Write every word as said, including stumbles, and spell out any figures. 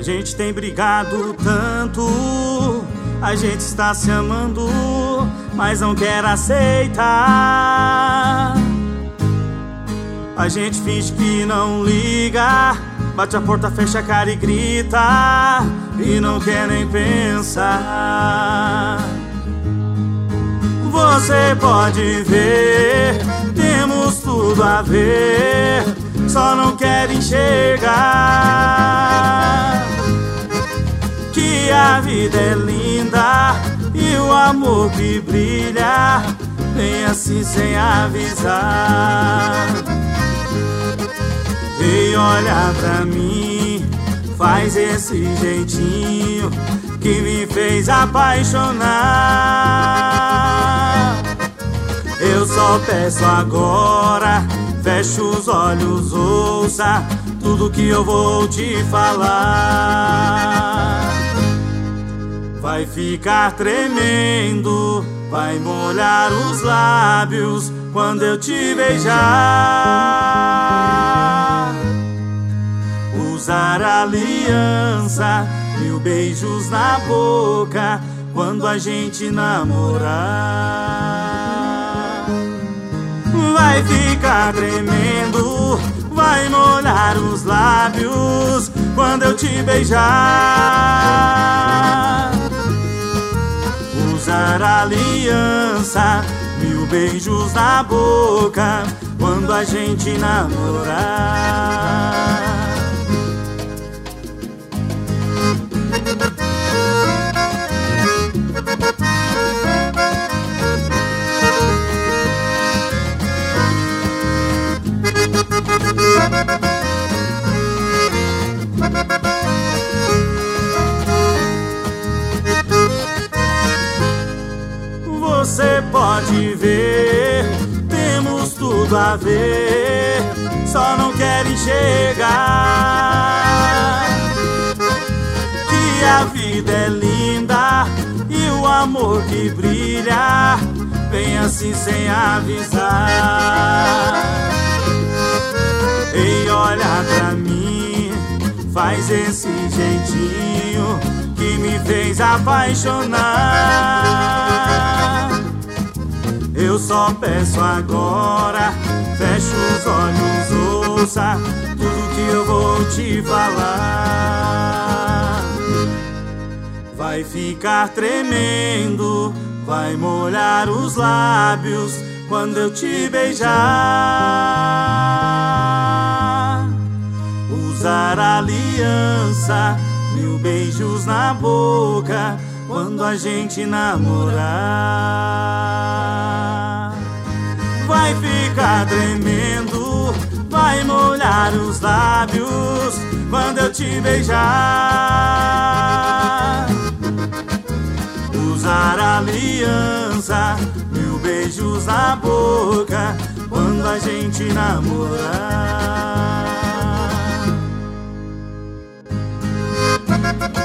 gente tem brigado tanto, a gente está se amando, mas não quer aceitar. A gente finge que não liga, bate a porta, fecha a cara e grita, e não quer nem pensar. Você pode ver, temos tudo a ver, só não quer enxergar que a vida é linda e o amor que brilha vem assim sem avisar. Vem olhar pra mim, faz esse jeitinho que me fez apaixonar. Eu só peço agora, feche os olhos, ouça tudo que eu vou te falar. Vai ficar tremendo, vai molhar os lábios quando eu te beijar. Usar aliança, mil beijos na boca quando a gente namorar. Vai ficar tremendo, vai molhar os lábios quando eu te beijar. Usar aliança, mil beijos na boca quando a gente namorar. Você pode ver, temos tudo a ver, só não quer enxergar que a vida é linda e o amor que brilha vem assim sem avisar. Ei, olha pra mim, faz esse jeitinho que me fez apaixonar. Eu só peço agora, feche os olhos, ouça tudo que eu vou te falar. Vai ficar tremendo, vai molhar os lábios quando eu te beijar. Usar aliança, mil beijos na boca quando a gente namorar. Vai ficar tremendo, vai molhar os lábios quando eu te beijar. Usar aliança, mil beijos na boca quando a gente namorar.